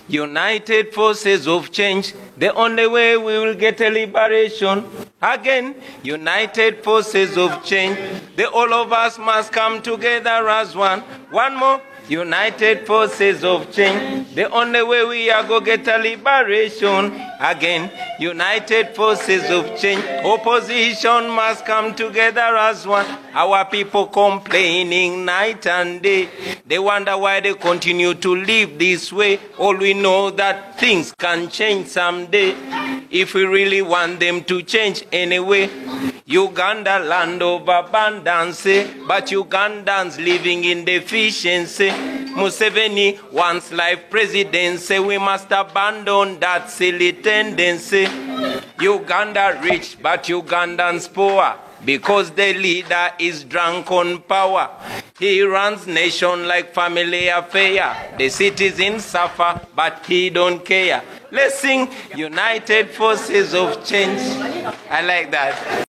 united forces of change. The only way we will get a liberation. Again, united forces of change. The all of us must come together as one. One more. United forces of change. The only way we are going to get a liberation. Again, united forces of change. Opposition must come together as one. Our people complaining night and day. They wonder why they continue to live this way. All we know that things can change someday. If we really want them to change anyway. Uganda, land of abundance, but Ugandans living in deficiency. Museveni wants life presidency. We must abandon that silly tendency. Uganda rich, but Ugandans poor, because the leader is drunk on power. He runs nation like family affair. The citizens suffer, but he don't care. Let's sing United Forces of Change. I like that.